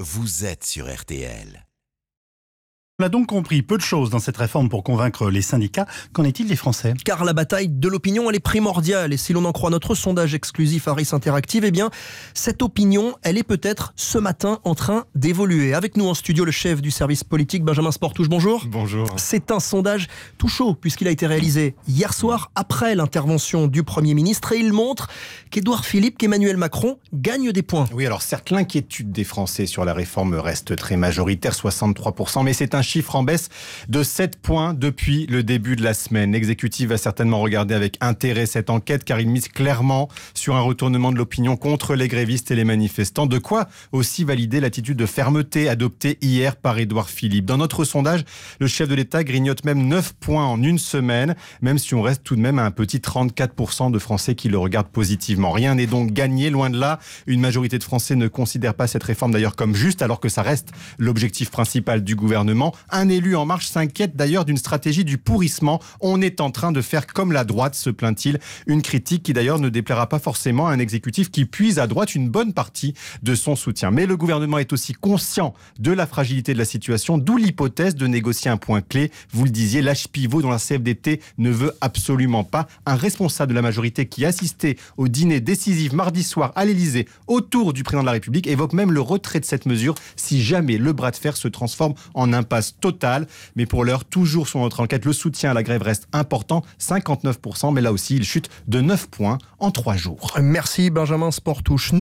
vous êtes sur RTL. On a donc compris peu de choses dans cette réforme pour convaincre les syndicats. Qu'en est-il des Français ? Car la bataille de l'opinion, elle est primordiale. Et si l'on en croit notre sondage exclusif Harris Interactive, eh bien, cette opinion, elle est peut-être ce matin en train d'évoluer. Avec nous en studio, le chef du service politique, Benjamin Sportouche. Bonjour. Bonjour. C'est un sondage tout chaud, puisqu'il a été réalisé hier soir, après l'intervention du Premier ministre. Et il montre qu'Édouard Philippe, qu'Emmanuel Macron gagnent des points. Oui, alors certes, l'inquiétude des Français sur la réforme reste très majoritaire, 63%, mais c'est un chiffre en baisse de 7 points depuis le début de la semaine. L'exécutif va certainement regarder avec intérêt cette enquête car il mise clairement sur un retournement de l'opinion contre les grévistes et les manifestants. De quoi aussi valider l'attitude de fermeté adoptée hier par Édouard Philippe. Dans notre sondage, le chef de l'État grignote même 9 points en une semaine, même si on reste tout de même à un petit 34% de Français qui le regardent positivement. Rien n'est donc gagné, loin de là. Une majorité de Français ne considère pas cette réforme d'ailleurs comme juste, alors que ça reste l'objectif principal du gouvernement. Un élu En Marche s'inquiète d'ailleurs d'une stratégie du pourrissement. On est en train de faire comme la droite, se plaint-il. Une critique qui d'ailleurs ne déplaira pas forcément à un exécutif qui puise à droite une bonne partie de son soutien. Mais le gouvernement est aussi conscient de la fragilité de la situation, d'où l'hypothèse de négocier un point clé. Vous le disiez, l'âge pivot dont la CFDT ne veut absolument pas. Un responsable de la majorité qui assistait au dîner décisif mardi soir à l'Élysée autour du président de la République évoque même le retrait de cette mesure si jamais le bras de fer se transforme en impasse totale. Mais pour l'heure, toujours sur notre enquête, le soutien à la grève reste important, 59%, mais là aussi, il chute de 9 points en 3 jours. Merci Benjamin Sportouche.